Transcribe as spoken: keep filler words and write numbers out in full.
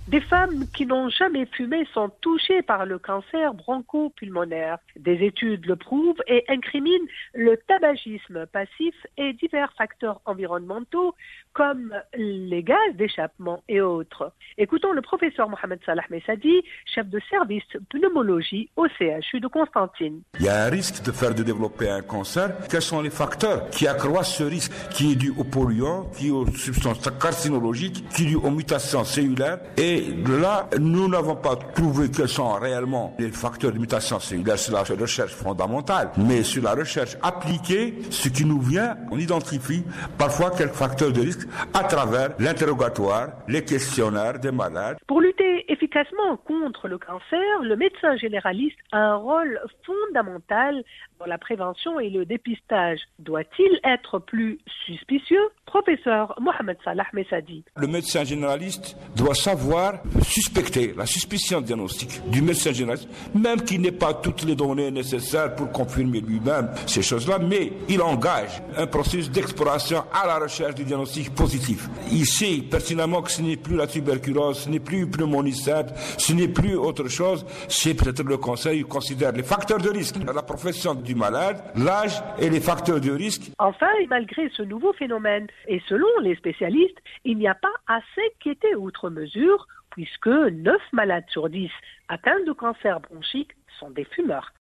Des femmes qui n'ont jamais fumé sont touchées par le cancer bronchopulmonaire. Des études le prouvent et incriminent le tabagisme passif et divers facteurs environnementaux comme les gaz d'échappement et autres. Écoutons le professeur Mohamed Salah Messadi, chef de service pneumologie au C H U de Constantine. Il y a un risque de faire de développer un cancer. Quels sont les facteurs qui accroissent ce risque, qui est dû aux polluants, qui est aux substances carcinologiques, qui est dû aux mutations cellulaires? Et là, nous n'avons pas trouvé quels sont réellement les facteurs de mutation cellulaire sur la recherche fondamentale, mais sur la recherche appliquée, ce qui nous vient, on identifie parfois quelques facteurs de risque à travers l'interrogatoire, les questionnaires des malades. Pour lutter efficacement contre le cancer, le médecin généraliste a un rôle fondamental dans la prévention et le dépistage. Doit-il être plus suspicieux? Professeur Mohamed Salah Messadi. Le médecin généraliste doit savoir suspecter la suspicion diagnostique du médecin généraliste, même qu'il n'ait pas toutes les données nécessaires pour confirmer lui-même ces choses-là, mais il engage un processus d'exploration à la recherche du diagnostic positif. Il sait pertinemment que ce n'est plus la tuberculose, ce n'est plus une pneumonie simple, ce n'est plus autre chose, c'est peut-être le cancer. Il considère les facteurs de risque, la profession du malade, l'âge et les facteurs de risque. Enfin, malgré ce nouveau phénomène, et selon les spécialistes, il n'y a pas à s'inquiéter outre mesure, puisque neuf malades sur dix atteints de cancer bronchique sont des fumeurs.